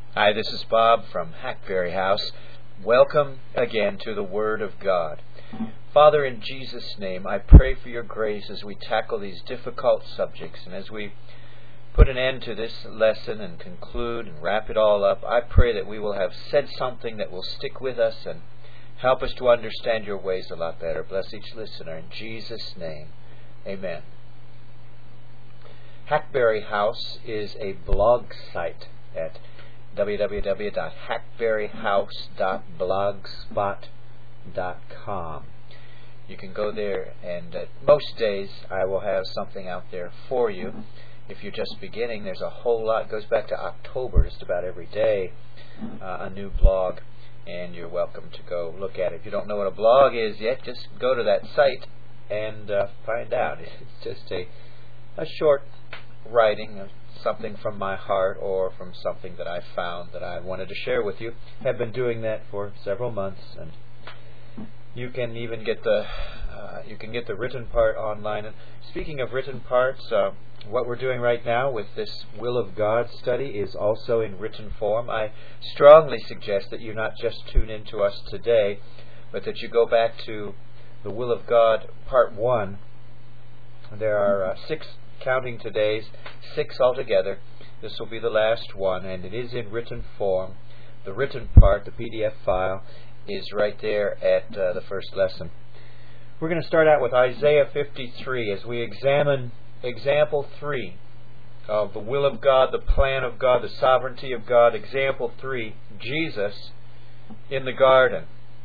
Hi, this is Bob from Hackberry House. Welcome again to the Word of God. Father, in Jesus' name, I pray for your grace as we tackle these difficult subjects, and as we put an end to this lesson and conclude and wrap it all up, I pray that we will have said something that will stick with us and help us to understand your ways a lot better. Bless each listener in Jesus' name. Amen. Hackberry House is a blog site at www.hackberryhouse.blogspot.com. You can go there, and most days I will have something out there for you. If you're just beginning, there's a whole lot. It goes back to October, just about every day, a new blog, and you're welcome to go look at it. If you don't know what a blog is yet, just go to that site and find out. It's just a short writing of something from my heart or from something that I found that I wanted to share with you. Have been doing that for several months, and you can even get the written part online. And speaking of written parts, what we're doing right now with this Will of God study is also in written form. I strongly suggest that you not just tune in to us today, but that you go back to the Will of God Part 1. There are 6 counting today's, 6 altogether. This will be the last one, and it is in written form. The written part, the PDF file, is right there at the first lesson. We're going to start out with Isaiah 53 as we examine example 3 of the will of God, the plan of God, the sovereignty of God. Example 3, Jesus in the garden.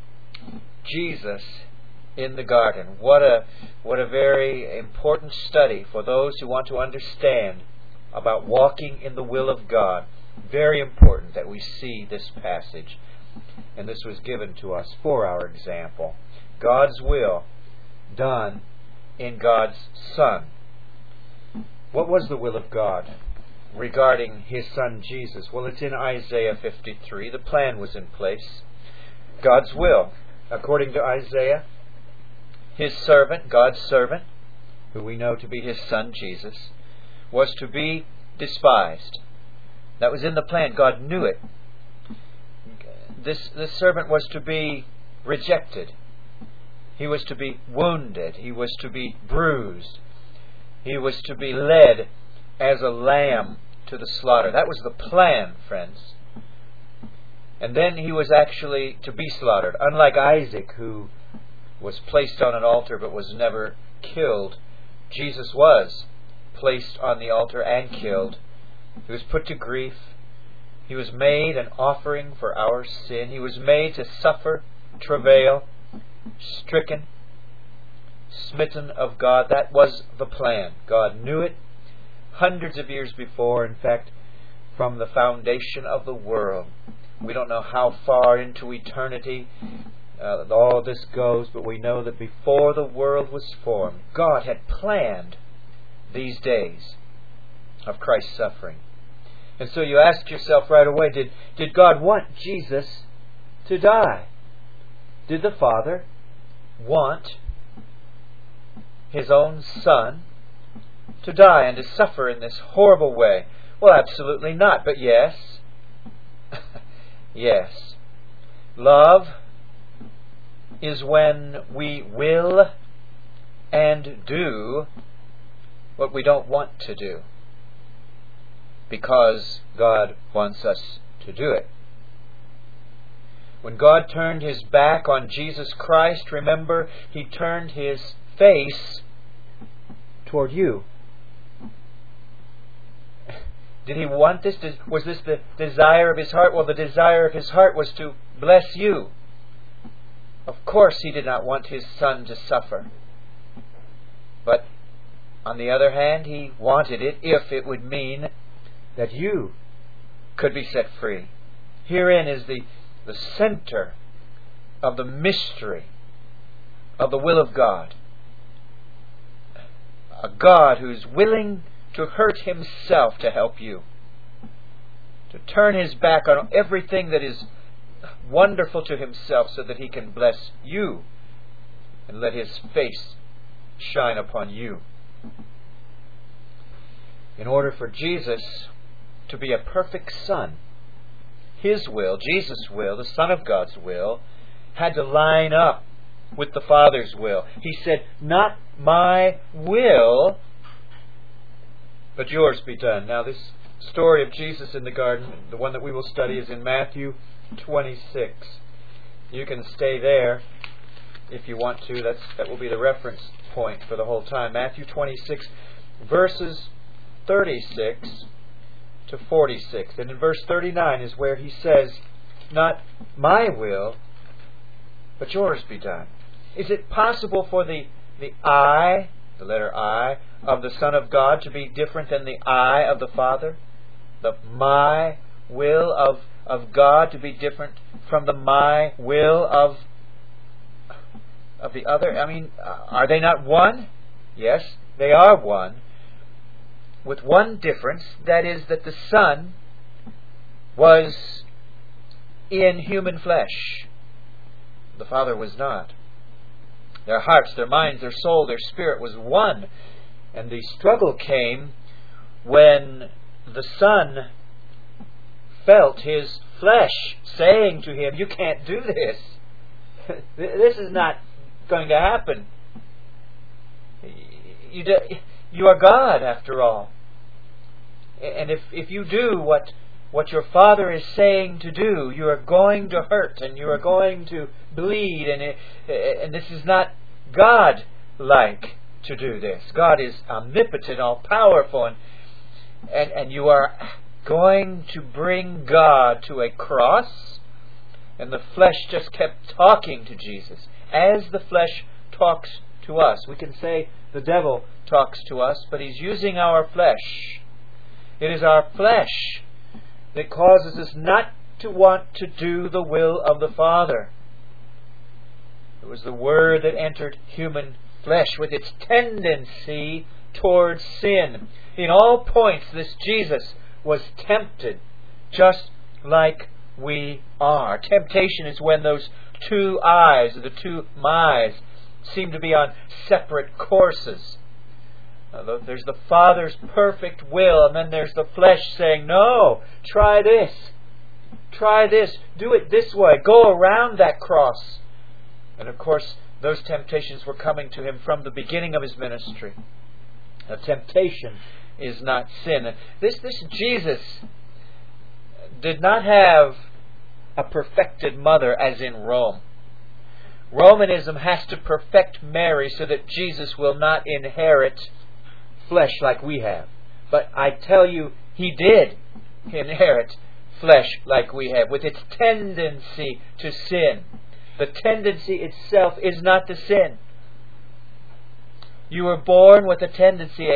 Jesus in the garden. What a very important study for those who want to understand about walking in the will of God. Very important that we see this passage. And this was given to us for our example. God's will done in God's Son. What was the will of God regarding His Son Jesus? Well, it's in Isaiah 53. The plan was in place. God's will, according to Isaiah, His servant, God's servant, who we know to be His Son Jesus, was to be despised. That was in the plan. God knew it. This servant was to be rejected. He was to be wounded. He was to be bruised. He was to be led as a lamb to the slaughter. That was the plan, friends. And then He was actually to be slaughtered. Unlike Isaac, who was placed on an altar but was never killed, Jesus was placed on the altar and killed. He was put to grief. He was made an offering for our sin. He was made to suffer, travail, stricken, smitten of God. That was the plan. God knew it hundreds of years before. In fact, from the foundation of the world. We don't know how far into eternity all of this goes, but we know that before the world was formed, God had planned these days of Christ's suffering. And so you ask yourself right away, did God want Jesus to die? Did the Father want His own Son to die and to suffer in this horrible way? Well, absolutely not, but yes. Yes. Love is when we will and do what we don't want to do, because God wants us to do it. When God turned His back on Jesus Christ, remember, He turned His face toward you. Did He want this? Was this the desire of His heart? Well, the desire of His heart was to bless you. Of course He did not want His Son to suffer. But on the other hand, He wanted it if it would mean that you could be set free. Herein is the center of the mystery of the will of God. A God who's willing to hurt Himself to help you. To turn His back on everything that is wonderful to Himself so that He can bless you and let His face shine upon you. In order for Jesus to be a perfect Son, His will, Jesus' will, the Son of God's will, had to line up with the Father's will. He said, "Not my will, but yours be done." Now this story of Jesus in the garden, the one that we will study, is in Matthew 26. You can stay there if you want to. That will be the reference point for the whole time. Matthew 26, verses 36 to 46. And in verse 39 is where He says, "Not my will, but yours be done." Is it possible for the I, the letter I, of the Son of God to be different than the I of the Father? The my will of God to be different from the my will of the other? I mean, are they not one? Yes, they are one. With one difference, that is that the Son was in human flesh. The Father was not. Their hearts, their minds, their soul, their spirit was one. And the struggle came when the Son felt His flesh saying to Him, "You can't do this. This is not going to happen. You are God, after all. And if you do what your Father is saying to do, you are going to hurt and you are going to bleed, and this is not God-like to do this. God is omnipotent, all-powerful, and you are going to bring God to a cross." And the flesh just kept talking to Jesus, as the flesh talks to us. We can say the devil talks to us, but he's using our flesh. It is our flesh that causes us not to want to do the will of the Father. It was the Word that entered human flesh with its tendency towards sin. In all points, this Jesus was tempted just like we are. Temptation is when those two I's, or the two my's, seem to be on separate courses. There's the Father's perfect will, and then there's the flesh saying, "No, try this. Try this. Do it this way. Go around that cross." And of course, those temptations were coming to Him from the beginning of His ministry. Now, temptation is not sin. This Jesus did not have a perfected mother as in Rome. Romanism has to perfect Mary so that Jesus will not inherit flesh like we have. But I tell you, He did inherit flesh like we have, with its tendency to sin. The tendency itself is not to sin. You were born with a tendency,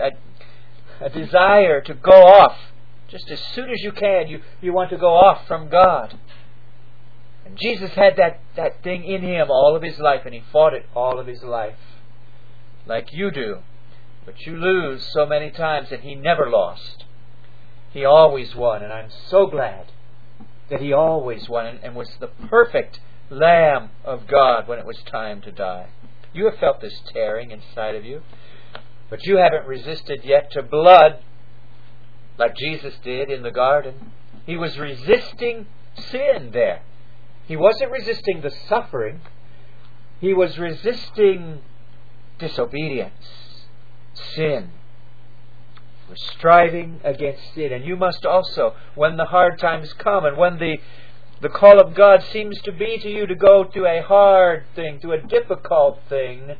a desire to go off. Just as soon as you can, you want to go off from God. And Jesus had that thing in Him all of His life, and He fought it all of His life. Like you do. But you lose so many times, and He never lost. He always won, and I'm so glad that He always won and was the perfect Lamb of God when it was time to die. You have felt this tearing inside of you, but you haven't resisted yet to blood like Jesus did in the garden. He was resisting sin there. He wasn't resisting the suffering. He was resisting disobedience, sin. He was striving against sin. And you must also, when the hard times come and when the call of God seems to be to you to go to a hard thing, to a difficult thing,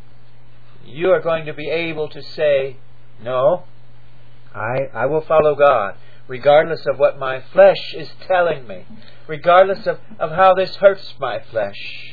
you are going to be able to say, "No, I will follow God, regardless of what my flesh is telling me, regardless of how this hurts my flesh."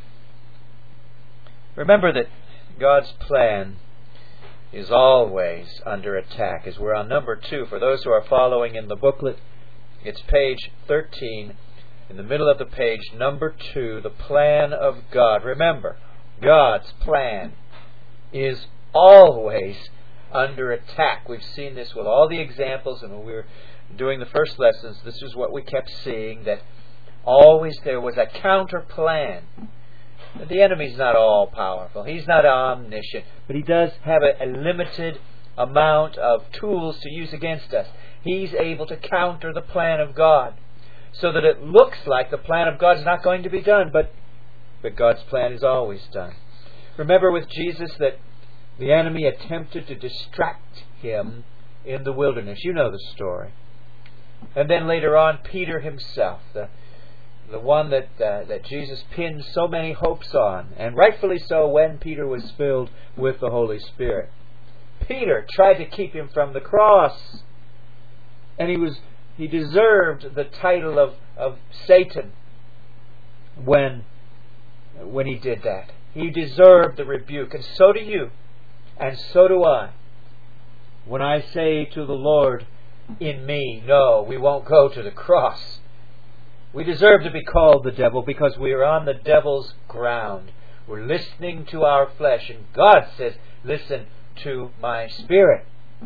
Remember that God's plan is always under attack. As we're on number 2, for those who are following in the booklet, it's page 13. In the middle of the page, number 2, the plan of God. Remember, God's plan is always under attack. We've seen this with all the examples, and when we were doing the first lessons, this is what we kept seeing, that always there was a counter plan. The enemy's not all powerful. He's not omniscient, but he does have a limited amount of tools to use against us. He's able to counter the plan of God. so that it looks like the plan of God is not going to be done, but God's plan is always done. Remember with Jesus that the enemy attempted to distract him in the wilderness. You know the story. And then later on, Peter himself, the one that Jesus pinned so many hopes on, and rightfully so when Peter was filled with the Holy Spirit. Peter tried to keep him from the cross, and he deserved the title of Satan when he did that. He deserved the rebuke, and so do you, and so do I. When I say to the Lord, in me, no, we won't go to the cross. We deserve to be called the devil because we are on the devil's ground. We're listening to our flesh, and God says, listen to my spirit.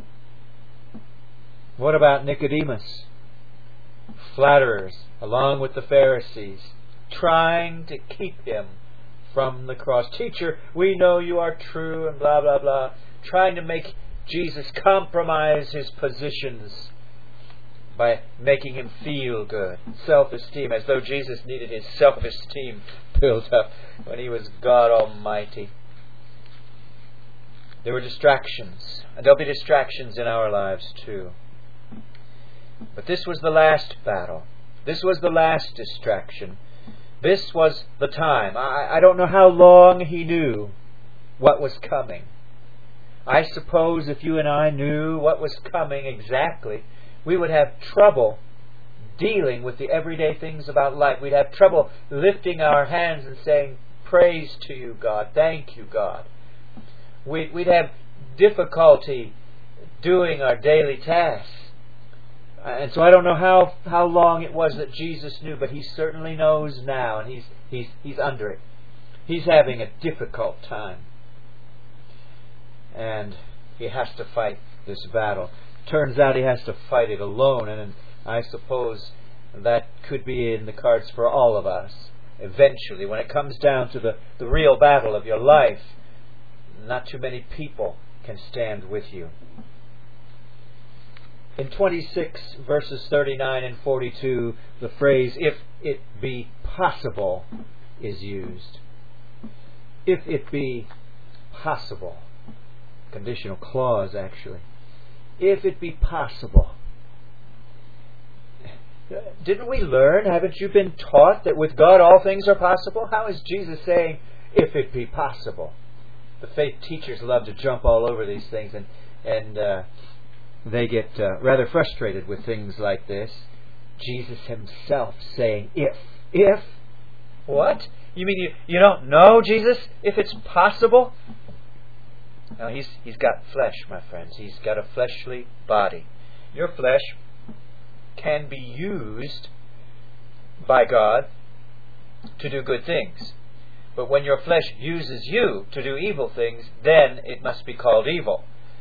What about Nicodemus? Flatterers, along with the Pharisees, trying to keep him from the cross. Teacher, we know you are true, and blah, blah, blah. Trying to make Jesus compromise his positions by making him feel good. Self-esteem, as though Jesus needed his self-esteem built up when he was God Almighty. There were distractions, and there'll be distractions in our lives too. But this was the last battle. This was the last distraction. This was the time. I don't know how long he knew what was coming. I suppose if you and I knew what was coming exactly, we would have trouble dealing with the everyday things about life. We'd have trouble lifting our hands and saying, praise to you, God. Thank you, God. We'd have difficulty doing our daily tasks. And so I don't know how long it was that Jesus knew, but he certainly knows now, and he's under it. He's having a difficult time. And he has to fight this battle. Turns out he has to fight it alone, and I suppose that could be in the cards for all of us. Eventually, when it comes down to the real battle of your life, not too many people can stand with you. In 26 verses 39 and 42, the phrase, if it be possible, is used. If it be possible. Conditional clause, actually. If it be possible. Didn't we learn, haven't you been taught that with God all things are possible? How is Jesus saying, if it be possible? The faith teachers love to jump all over these things, and they get rather frustrated with things like this. Jesus himself saying, if. What? You mean you don't know, Jesus, if it's possible? Now, he's got flesh, my friends. He's got a fleshly body. Your flesh can be used by God to do good things. But when your flesh uses you to do evil things, then it must be called evil.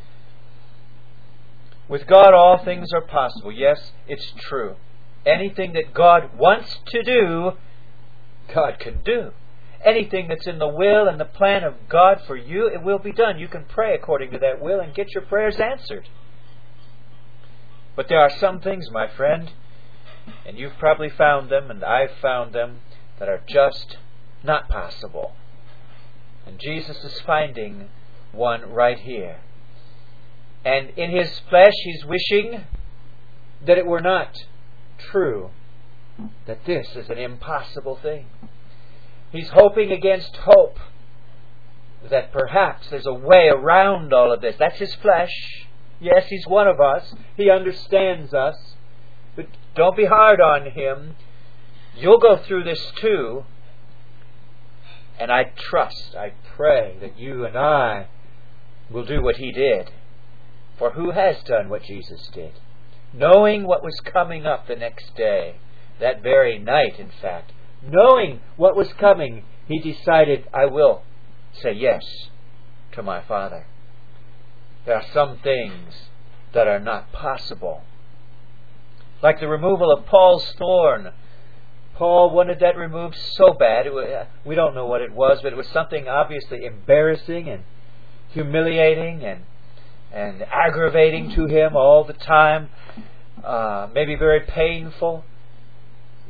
With God, all things are possible. Yes, it's true. Anything that God wants to do, God can do. Anything that's in the will and the plan of God for you, it will be done. You can pray according to that will and get your prayers answered. But there are some things, my friend, and you've probably found them, and I've found them, that are just not possible. And Jesus is finding one right here. And in his flesh, he's wishing that it were not true, that this is an impossible thing. He's hoping against hope that perhaps there's a way around all of this. That's his flesh. Yes, he's one of us. He understands us. But don't be hard on him. You'll go through this too. And I pray that you and I will do what he did. For who has done what Jesus did? Knowing what was coming up the next day, that very night, in fact, knowing what was coming, he decided, I will say yes to my Father. There are some things that are not possible. Like the removal of Paul's thorn. Paul wanted that removed so bad. We don't know what it was, but it was something obviously embarrassing and humiliating and aggravating to him all the time. Maybe very painful.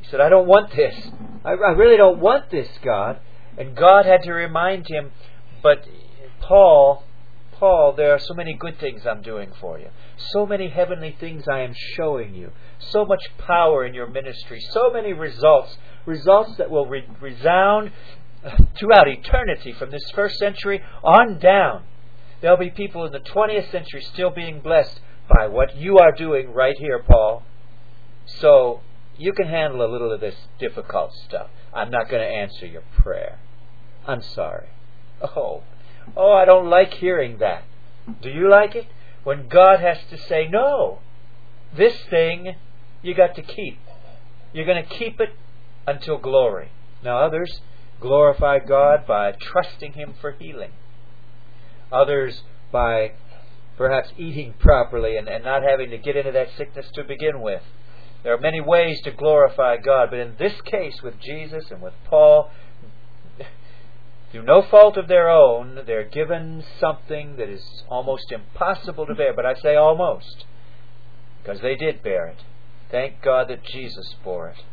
He said, I don't want this. I really don't want this, God. And God had to remind him, but Paul, there are so many good things I'm doing for you. So many heavenly things I am showing you. So much power in your ministry. So many results that will resound throughout eternity from this first century on down. There'll be people in the 20th century still being blessed by what you are doing right here, Paul. So you can handle a little of this difficult stuff. I'm not going to answer your prayer. I'm sorry. Oh, I don't like hearing that. Do you like it? When God has to say, no, this thing you got to keep. You're going to keep it until glory. Now others glorify God by trusting Him for healing. Others by perhaps eating properly and not having to get into that sickness to begin with. There are many ways to glorify God, but in this case with Jesus and with Paul, through no fault of their own, they're given something that is almost impossible to bear. But I say almost, because they did bear it. Thank God that Jesus bore it.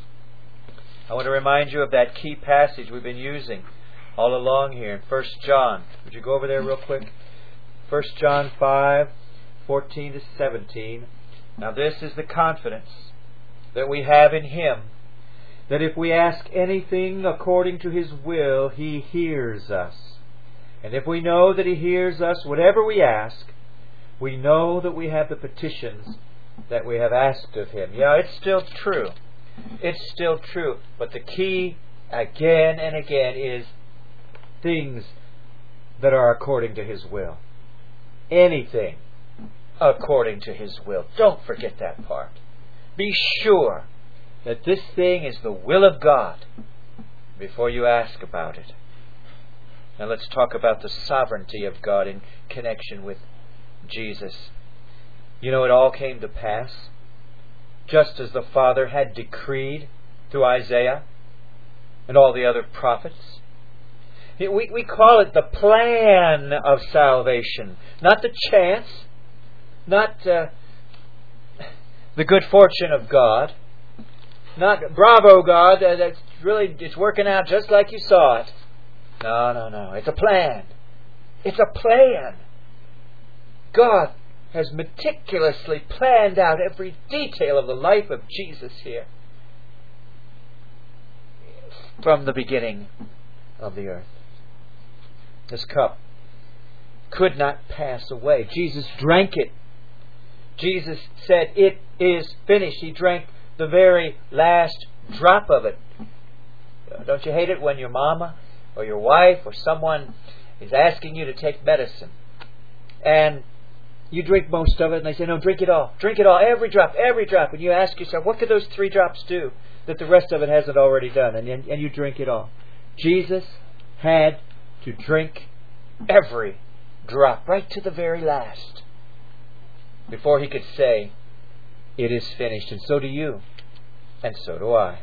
I want to remind you of that key passage we've been using all along here in 1 John. Would you go over there real quick? 1 John 5, 14 to 17. Now this is the confidence that we have in Him, that if we ask anything according to His will, He hears us. And if we know that He hears us, whatever we ask, we know that we have the petitions that we have asked of Him. Yeah, it's still true. It's still true. But the key, again and again, is things that are according to His will. Anything according to His will. Don't forget that part. Be sure that this thing is the will of God before you ask about it. Now let's talk about the sovereignty of God in connection with Jesus. You know, it all came to pass just as the Father had decreed through Isaiah and all the other prophets. We call it the plan of salvation, not the chance, not the good fortune of God. Not, bravo God, that's really, it's working out just like you saw it. No. It's a plan. It's a plan. God has meticulously planned out every detail of the life of Jesus here from the beginning of the earth. This cup could not pass away. Jesus drank it. Jesus said, it is finished. He drank the very last drop of it. Don't you hate it when your mama or your wife or someone is asking you to take medicine and you drink most of it and they say, no, drink it all, every drop. And you ask yourself, what could those 3 drops do that the rest of it hasn't already done? And you drink it all. Jesus had to drink every drop, right to the very last, before He could say, it is finished. And so do you. And so do I.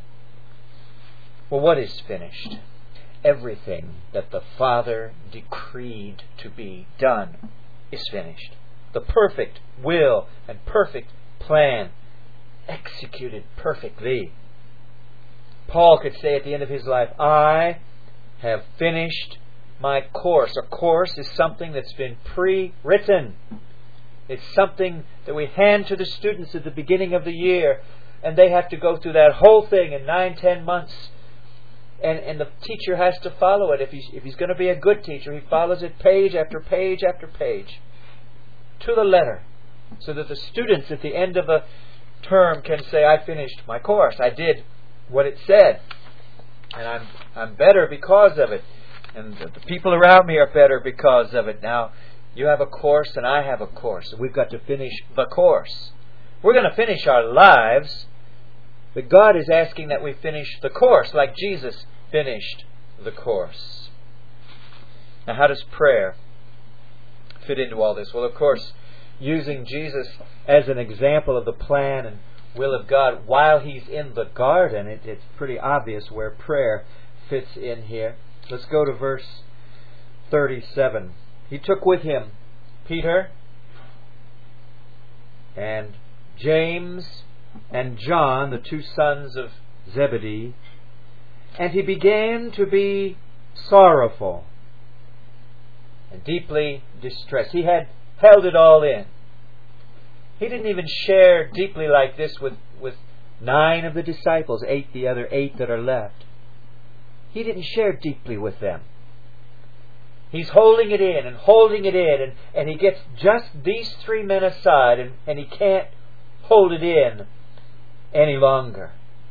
Well, what is finished? Everything that the Father decreed to be done is finished. The perfect will and perfect plan executed perfectly. Paul could say at the end of his life, I have finished my course. A course is something that's been pre-written. It's something that we hand to the students at the beginning of the year, and they have to go through that whole thing in 9-10 months. And the teacher has to follow it. If he's going to be a good teacher, he follows it page after page after page to the letter, so that the students at the end of a term can say, I finished my course. I did what it said, and I'm better because of it, and the people around me are better because of it. Now, you have a course and I have a course. And we've got to finish the course. We're going to finish our lives, but God is asking that we finish the course like Jesus finished the course. Now, how does prayer fit into all this? Well, of course, using Jesus as an example of the plan and will of God while He's in the garden, it's pretty obvious where prayer fits in here. Let's go to verse 37. He took with Him Peter and James and John, the two sons of Zebedee, and he began to be sorrowful and deeply distressed. He had held it all in. He didn't even share deeply like this with 9 of the disciples, the other 8 that are left. He didn't share deeply with them. He's holding it in and he gets just these 3 men aside, and he can't hold it in any longer.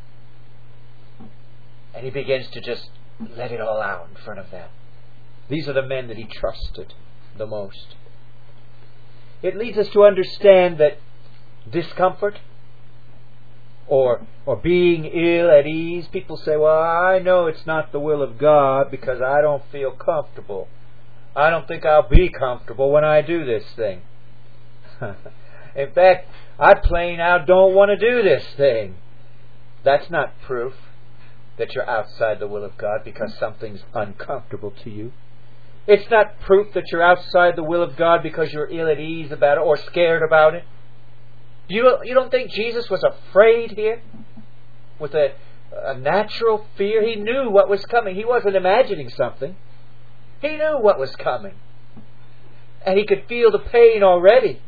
And he begins to just let it all out in front of them. These are the men that he trusted the most. It leads us to understand that discomfort or being ill at ease, people say, well, I know it's not the will of God because I don't feel comfortable. I don't think I'll be comfortable when I do this thing. In fact, I plain out don't want to do this thing. That's not proof that you're outside the will of God because something's uncomfortable to you. It's not proof that you're outside the will of God because you're ill at ease about it or scared about it. You don't think Jesus was afraid here? With a natural fear? He knew what was coming. He wasn't imagining something. He knew what was coming. And he could feel the pain already.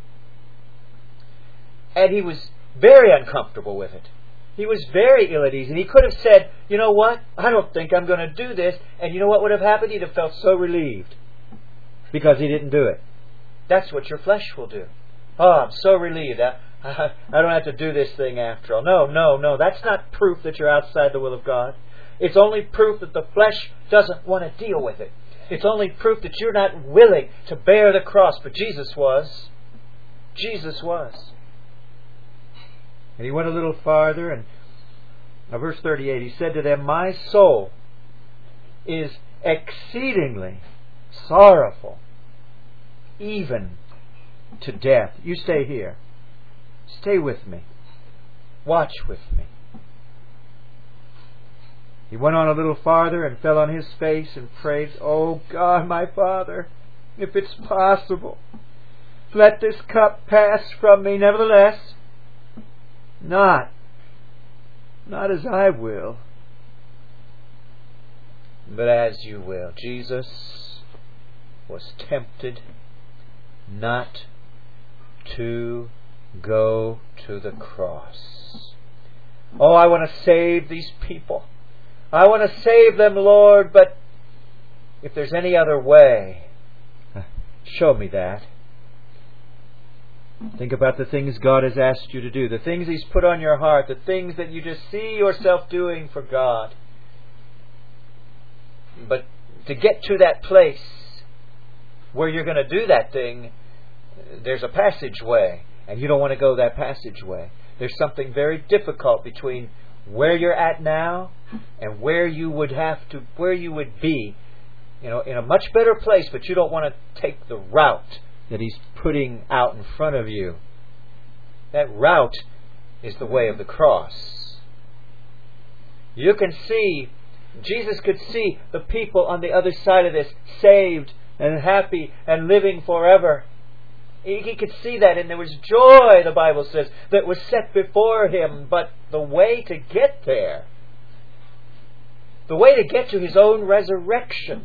And he was very uncomfortable with it. He was very ill at ease. And he could have said, you know what? I don't think I'm going to do this. And you know what would have happened? He'd have felt so relieved. Because he didn't do it. That's what your flesh will do. Oh, I'm so relieved. I don't have to do this thing after all. No. That's not proof that you're outside the will of God. It's only proof that the flesh doesn't want to deal with it. It's only proof that you're not willing to bear the cross. But Jesus was. Jesus was. And he went a little farther, and verse 38, he said to them, my soul is exceedingly sorrowful, even to death. You stay here. Stay with me. Watch with me. He went on a little farther and fell on his face and prayed, oh God, my Father, if it's possible, let this cup pass from me. Nevertheless, not as I will, but as you will. Jesus was tempted not to go to the cross. Oh, I want to save these people. I want to save them, Lord, but if there's any other way, show me that. Think about the things God has asked you to do, the things He's put on your heart, the things that you just see yourself doing for God. But to get to that place where you're going to do that thing, there's a passageway, and you don't want to go that passageway. There's something very difficult between where you're at now and where you would be, in a much better place, but you don't want to take the route that He's putting out in front of you. That route is the way of the cross. You can see, Jesus could see the people on the other side of this saved and happy and living forever. He could see that, and there was joy, the Bible says, that was set before Him. But the way to get there, the way to get to His own resurrection,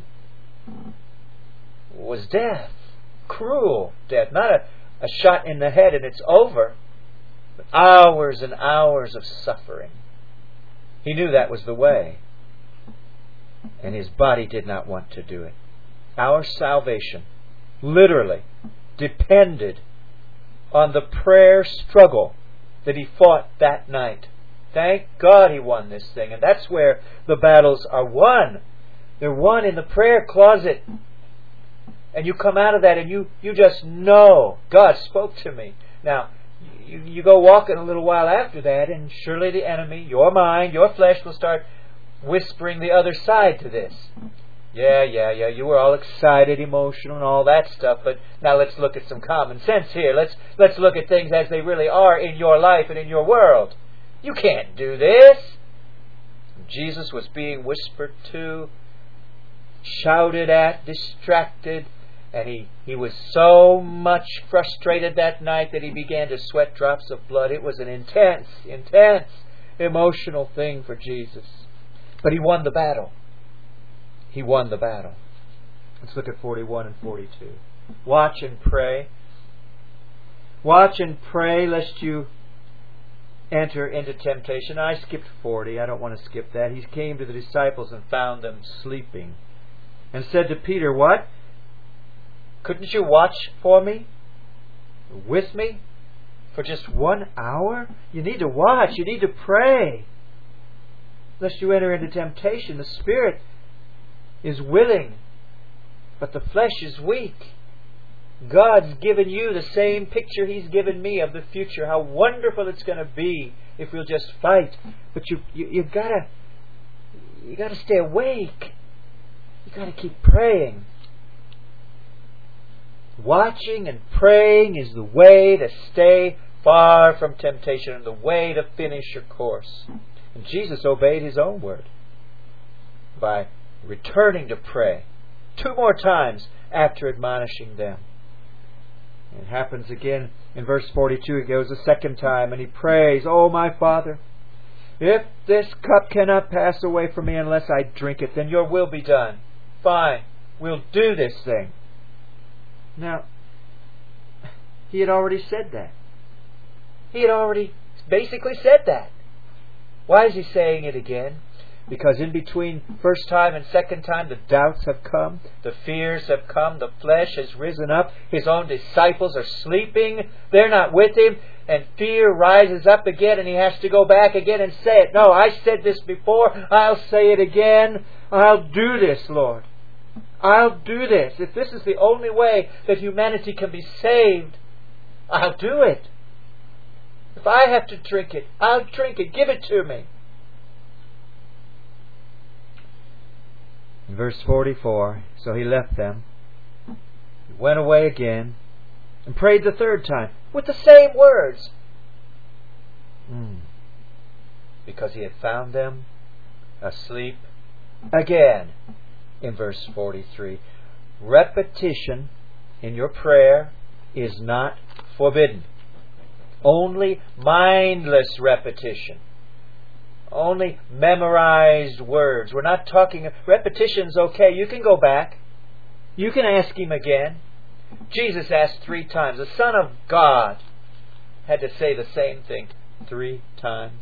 was death. Cruel death. Not a shot in the head and it's over, but hours and hours of suffering. He knew that was the way, and His body did not want to do it. Our salvation literally depended on the prayer struggle that He fought that night. Thank God He won this thing. And that's where the battles are won. They're won in the prayer closet. And you come out of that and you just know, God spoke to me. Now, you go walking a little while after that, and surely the enemy, your mind, your flesh, will start whispering the other side to this. Yeah, you were all excited, emotional, and all that stuff, but now let's look at some common sense here. Let's look at things as they really are in your life and in your world. You can't do this. Jesus was being whispered to, shouted at, distracted, And he was so much frustrated that night that he began to sweat drops of blood. It was an intense, emotional thing for Jesus. But he won the battle. He won the battle. Let's look at 41 and 42. Watch and pray. Watch and pray lest you enter into temptation. I skipped 40. I don't want to skip that. He came to the disciples and found them sleeping. And said to Peter, what? Couldn't you watch for me? With me? For just 1 hour? You need to watch. You need to pray. Lest you enter into temptation. The spirit is willing, but the flesh is weak. God's given you the same picture He's given me of the future. How wonderful it's going to be if we'll just fight. But you gotta stay awake. You gotta keep praying. Watching and praying is the way to stay far from temptation and the way to finish your course. And Jesus obeyed His own word by returning to pray 2 more times after admonishing them. It happens again in verse 42. He goes a second time and he prays, "Oh, my Father, if this cup cannot pass away from me unless I drink it, then your will be done." Fine, we'll do this thing. Now, he had already said that. He had already basically said that. Why is he saying it again? Because in between first time and second time, the doubts have come, the fears have come, the flesh has risen up, his own disciples are sleeping, they're not with him, and fear rises up again, and he has to go back again and say it. No, I said this before, I'll say it again. I'll do this, Lord. I'll do this. If this is the only way that humanity can be saved, I'll do it. If I have to drink it, I'll drink it. Give it to me. In verse 44, so he left them, he went away again, and prayed the third time, with the same words. Because he had found them asleep again. In verse 43, repetition in your prayer is not forbidden. Only mindless repetition. Only memorized words. We're not talking... Repetition's okay. You can go back. You can ask Him again. Jesus asked 3 times. The Son of God had to say the same thing 3 times.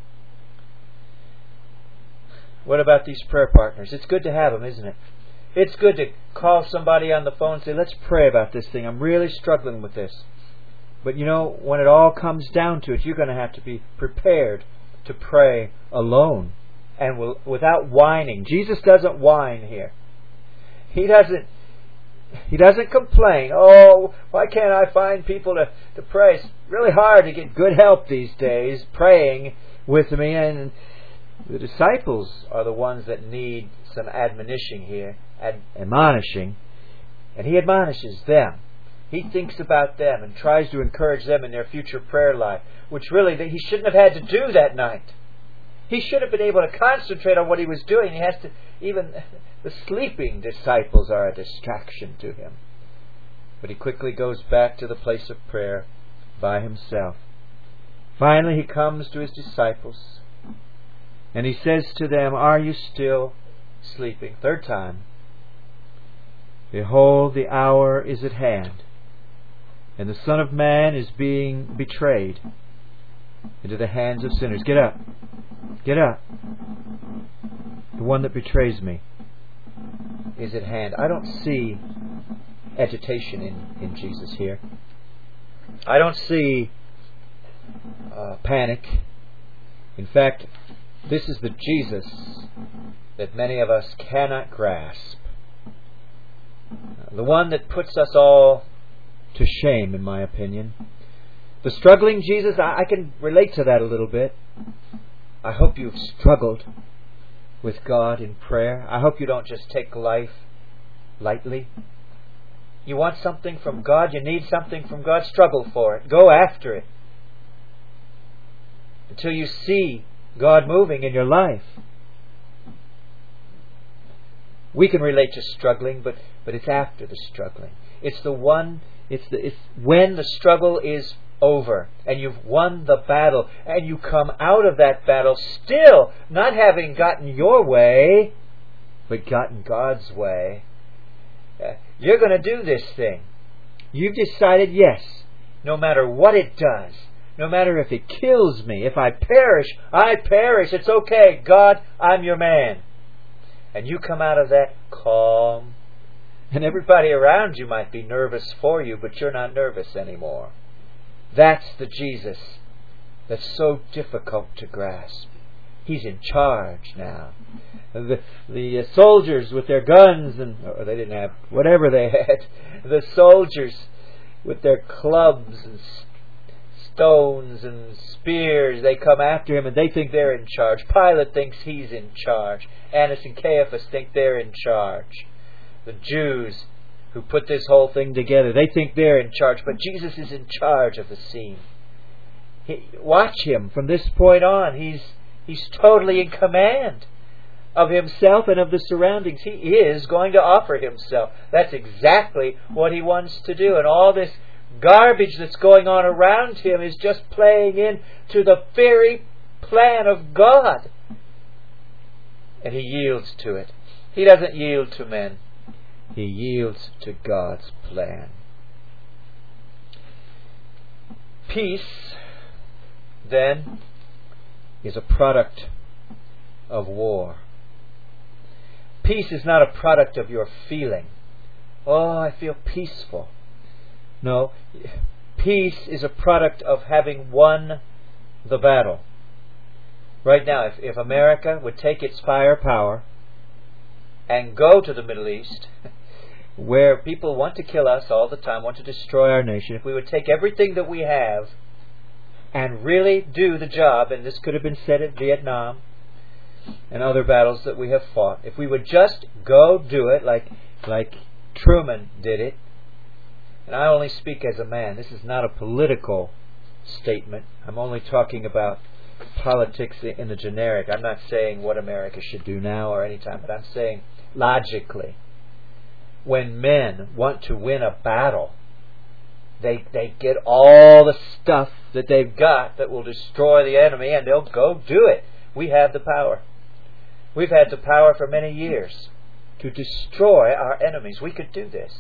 What about these prayer partners? It's good to have them, isn't it? It's good to call somebody on the phone and say, let's pray about this thing. I'm really struggling with this. But you know, when it all comes down to it, you're going to have to be prepared to pray alone and without whining. Jesus doesn't whine here. He doesn't complain. Oh, why can't I find people to pray? It's really hard to get good help these days praying with me. And the disciples are the ones that need some admonition here, admonishing. And He admonishes them. He thinks about them and tries to encourage them in their future prayer life, which really He shouldn't have had to do that night. He should have been able to concentrate on what He was doing. He has to. Even the sleeping disciples are a distraction to Him. But He quickly goes back to the place of prayer by Himself. Finally, He comes to His disciples and He says to them, "Are you still sleeping?" Third time. "Behold, the hour is at hand, and the Son of Man is being betrayed into the hands of sinners." Get up. Get up. The one that betrays me is at hand. I don't see agitation in Jesus here. I don't see panic. In fact, this is the Jesus that many of us cannot grasp. The one that puts us all to shame, in my opinion. The struggling Jesus, I can relate to that a little bit. I hope you've struggled with God in prayer. I hope you don't just take life lightly. You want something from God, you need something from God, struggle for it. Go after it. Until you see God moving in your life. We can relate to struggling, but it's after the struggling. It's when the struggle is over and you've won the battle and you come out of that battle still not having gotten your way, but gotten God's way. You're going to do this thing. You've decided, yes, no matter what it does, no matter if it kills me, if I perish, it's okay. God, I'm your man. And you come out of that calm. And everybody around you might be nervous for you, but you're not nervous anymore. That's the Jesus that's so difficult to grasp. He's in charge now. The soldiers with their guns, or they didn't have whatever they had. The soldiers with their clubs and stones and spears, they come after him and they think they're in charge. Pilate thinks he's in charge. Annas and Caiaphas think they're in charge. The Jews who put this whole thing together, they think they're in charge, but Jesus is in charge of the scene. Watch him from this point on. He's totally in command of himself and of the surroundings. He is going to offer himself. That's exactly what he wants to do. And all this garbage that's going on around him is just playing into the very plan of God. And he yields to it. He doesn't yield to men. He yields to God's plan. Peace, then, is a product of war. Peace is not a product of your feeling. Oh, I feel peaceful. No, peace is a product of having won the battle. Right now, if America would take its firepower and go to the Middle East, where people want to kill us all the time, want to destroy our nation, if we would take everything that we have and really do the job, and this could have been said at Vietnam and other battles that we have fought, if we would just go do it like Truman did it, and I only speak as a man, this is not a political statement, I'm only talking about politics in the generic. I'm not saying what America should do now or any time, but I'm saying logically, when men want to win a battle, they get all the stuff that they've got that will destroy the enemy, and they'll go do it. We have the power. We've had the power for many years to destroy our enemies. We could do this.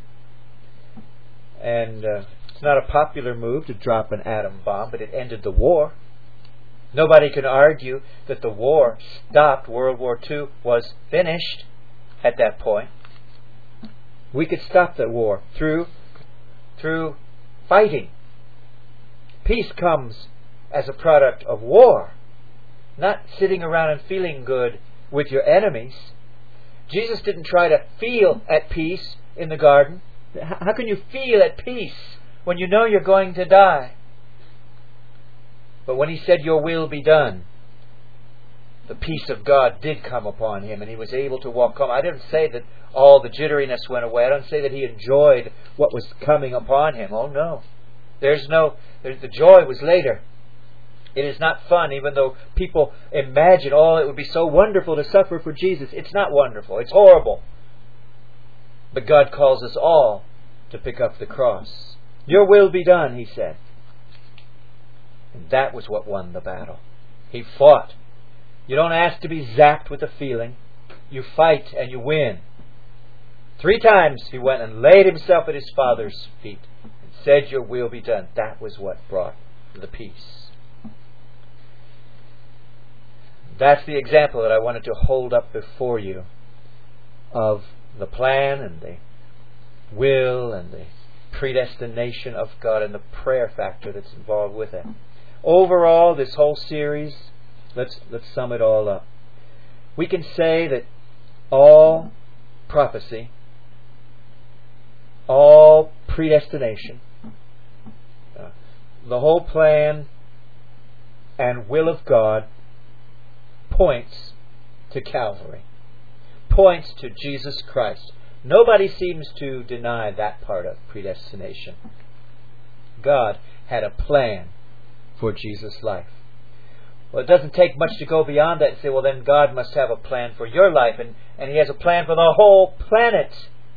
And it's not a popular move to drop an atom bomb, but it ended the war. Nobody can argue that the war stopped. World War II was finished at that point. We could stop that war through fighting. Peace comes as a product of war, not sitting around and feeling good with your enemies. Jesus didn't try to feel at peace in the garden. How can you feel at peace when you know you're going to die? But when he said, "Your will be done," the peace of God did come upon him, and he was able to walk home. I didn't say that all the jitteriness went away. I don't say that he enjoyed what was coming upon him. Oh no. The joy was later. It is not fun, even though people imagine, oh, it would be so wonderful to suffer for Jesus. It's not wonderful. It's horrible. But God calls us all to pick up the cross. Your will be done, he said. And that was what won the battle. He fought. You don't ask to be zapped with a feeling. You fight and you win. 3 times he went and laid himself at his Father's feet and said, "Your will be done." That was what brought the peace. That's the example that I wanted to hold up before you of the plan and the will and the predestination of God and the prayer factor that's involved with it. Overall, this whole series, let's sum it all up. We can say that all prophecy, all predestination, the whole plan and will of God points to Calvary, points to Jesus Christ. Nobody seems to deny that part of predestination. God had a plan for Jesus' life. Well, it doesn't take much to go beyond that and say, well, then God must have a plan for your life, and He has a plan for the whole planet.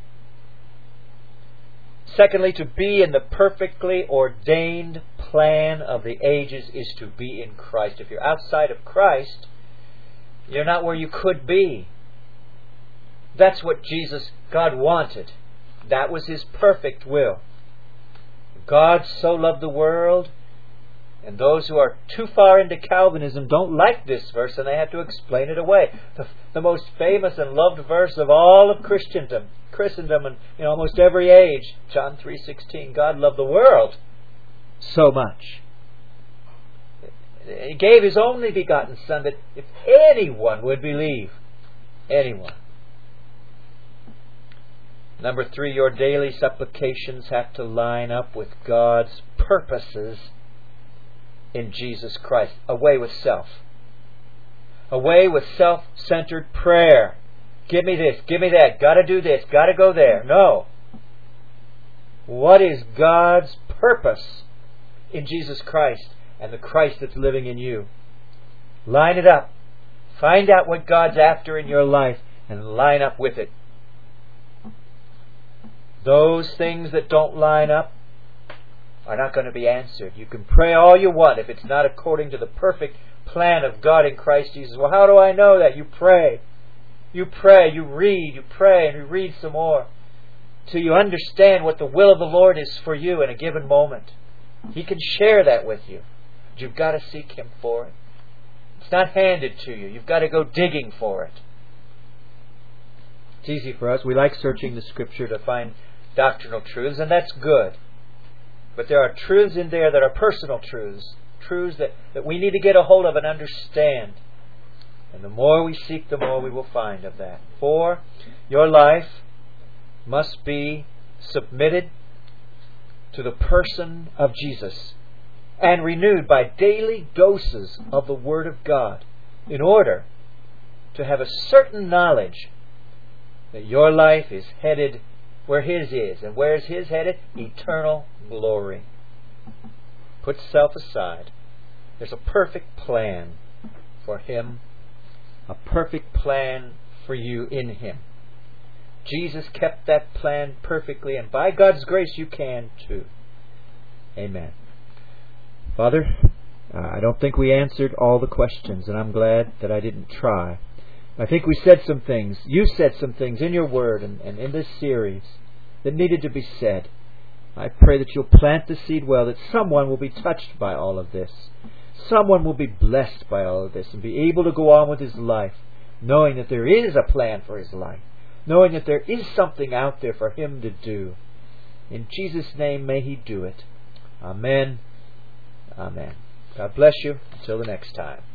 Secondly, to be in the perfectly ordained plan of the ages is to be in Christ. If you're outside of Christ, you're not where you could be. That's what God wanted. That was His perfect will. God so loved the world, and those who are too far into Calvinism don't like this verse, and they have to explain it away. The most famous and loved verse of all of Christendom and in almost every age, John 3:16. God loved the world so much. He gave His only begotten Son, that if anyone would believe, anyone. Number 3, your daily supplications have to line up with God's purposes in Jesus Christ. Away with self. Away with self-centered prayer. Give me this, give me that, got to do this, got to go there. No. What is God's purpose in Jesus Christ and the Christ that's living in you? Line it up. Find out what God's after in your life and line up with it. Those things that don't line up are not going to be answered. You can pray all you want if it's not according to the perfect plan of God in Christ Jesus. Well, how do I know that? You pray. You pray, you read, you pray, and you read some more till you understand what the will of the Lord is for you in a given moment. He can share that with you. But you've got to seek Him for it. It's not handed to you. You've got to go digging for it. It's easy for us. We like searching the Scripture to find doctrinal truths, and that's good. But there are truths in there that are personal truths. Truths that we need to get a hold of and understand. And the more we seek, the more we will find of that. 4, your life must be submitted to the person of Jesus and renewed by daily doses of the Word of God in order to have a certain knowledge that your life is headed where His is. And where is His headed? Eternal glory. Put self aside. There's a perfect plan for Him. A perfect plan for you in Him. Jesus kept that plan perfectly, and by God's grace you can too. Amen. Father, I don't think we answered all the questions, and I'm glad that I didn't try. I think we said some things. You said some things in your Word and in this series that needed to be said. I pray that you'll plant the seed well, that someone will be touched by all of this. Someone will be blessed by all of this and be able to go on with his life, knowing that there is a plan for his life, knowing that there is something out there for him to do. In Jesus' name, may He do it. Amen. Amen. God bless you. Until the next time.